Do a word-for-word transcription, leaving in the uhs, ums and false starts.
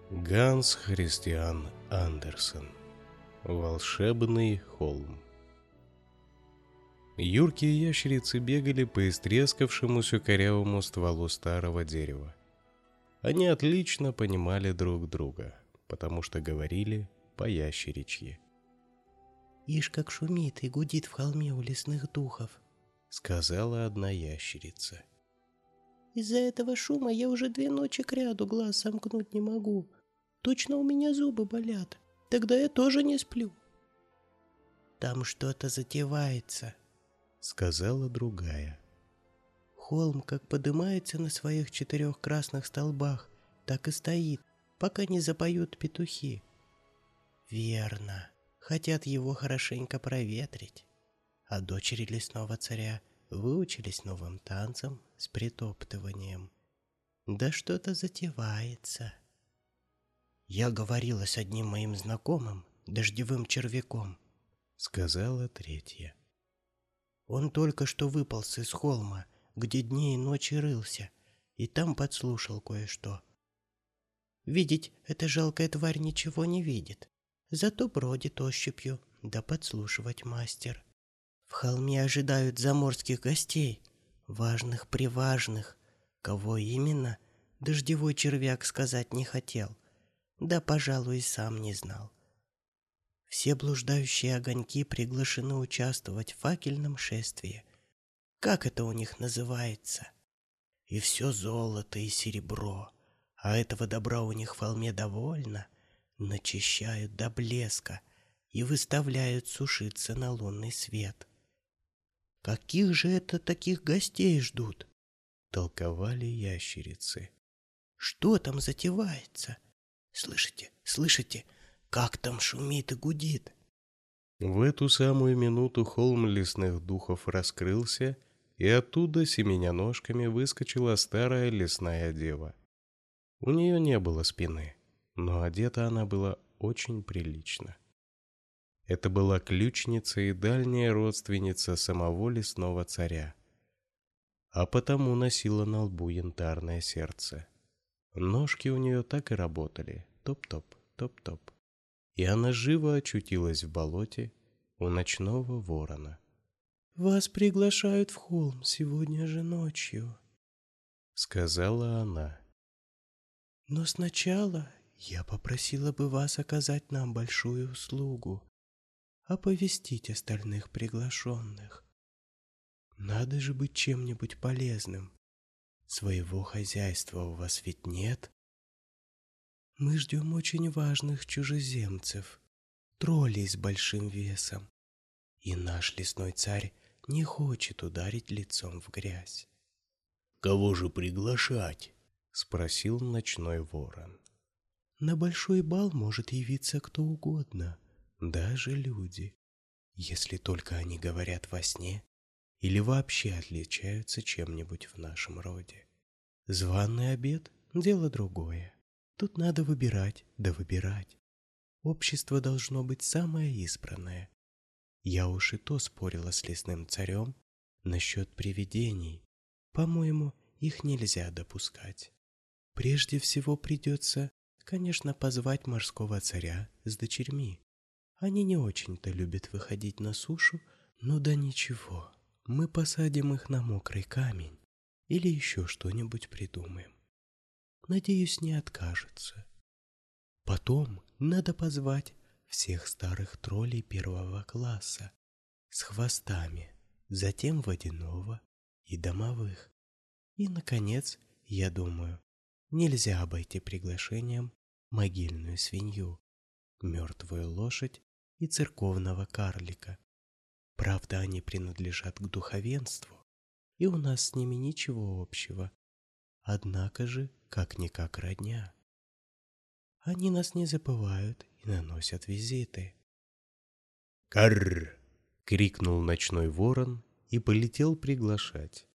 Ганс Христиан Андерсен. Волшебный холм. Юркие ящерицы бегали по истрескавшемуся корявому стволу старого дерева. Они отлично понимали друг друга, потому что говорили по-ящеричьи. «Ишь, как шумит и гудит в холме у лесных духов», — сказала одна ящерица. «Из-за этого шума я уже две ночи кряду глаз сомкнуть не могу. Точно у меня зубы болят. Тогда я тоже не сплю». «Там что-то затевается», — сказала другая. «Холм как подымается на своих четырех красных столбах, так и стоит, пока не запоют петухи». «Верно. Хотят его хорошенько проветрить. А дочери лесного царя выучились новым танцам с притоптыванием. Да что-то затевается». «Я говорила с одним моим знакомым, дождевым червяком», — сказала третья. «Он только что выполз из холма, где дни и ночи рылся, и там подслушал кое-что. Видеть эта жалкая тварь ничего не видит, зато бродит ощупью, да подслушивать мастер. В холме ожидают заморских гостей, важных-приважных. Кого именно, дождевой червяк сказать не хотел, да, пожалуй, и сам не знал. Все блуждающие огоньки приглашены участвовать в факельном шествии. Как это у них называется? И все золото и серебро, а этого добра у них в холме довольно, начищают до блеска и выставляют сушиться на лунный свет. Каких же это таких гостей ждут? Толковали ящерицы. Что там затевается? Слышите, слышите, как там шумит и гудит? В эту самую минуту холм лесных духов раскрылся, и оттуда семеня ножками выскочила старая лесная дева. У нее не было спины, но одета она была очень прилично. Это была ключница и дальняя родственница самого лесного царя, а потому носила на лбу янтарное сердце. Ножки у нее так и работали, топ-топ, топ-топ. И она живо очутилась в болоте у ночного ворона. «Вас приглашают в холм сегодня же ночью», — сказала она. «Но сначала я попросила бы вас оказать нам большую услугу, оповестить остальных приглашенных. Надо же быть чем-нибудь полезным. Своего хозяйства у вас ведь нет. Мы ждем очень важных чужеземцев, троллей с большим весом, и наш лесной царь не хочет ударить лицом в грязь». «Кого же приглашать?» — спросил ночной ворон. «На большой бал может явиться кто угодно, даже люди, если только они говорят во сне или вообще отличаются чем-нибудь в нашем роде. Званый обед — дело другое. Тут надо выбирать, да выбирать. Общество должно быть самое избранное. Я уж и то спорила с лесным царем насчет привидений. По-моему, их нельзя допускать. Прежде всего придется, конечно, позвать морского царя с дочерьми. Они не очень-то любят выходить на сушу, но да ничего. Мы посадим их на мокрый камень или еще что-нибудь придумаем. Надеюсь, не откажутся. Потом надо позвать всех старых троллей первого класса с хвостами, затем водяного и домовых. И, наконец, я думаю, нельзя обойти приглашением могильную свинью, мертвую лошадь и церковного карлика. Правда, они принадлежат к духовенству, и у нас с ними ничего общего. Однако же, как-никак родня. Они нас не забывают и наносят визиты». «Карр!» — крикнул ночной ворон и полетел приглашать.